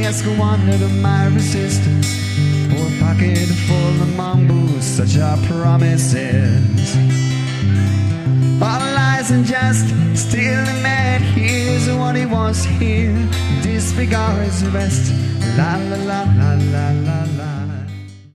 ask a wonder to my resistance. For a pocket full of mongoose, such are promises. All lies and just, still the man hears what he wants to hear. Disregards the rest. La la la la la la la.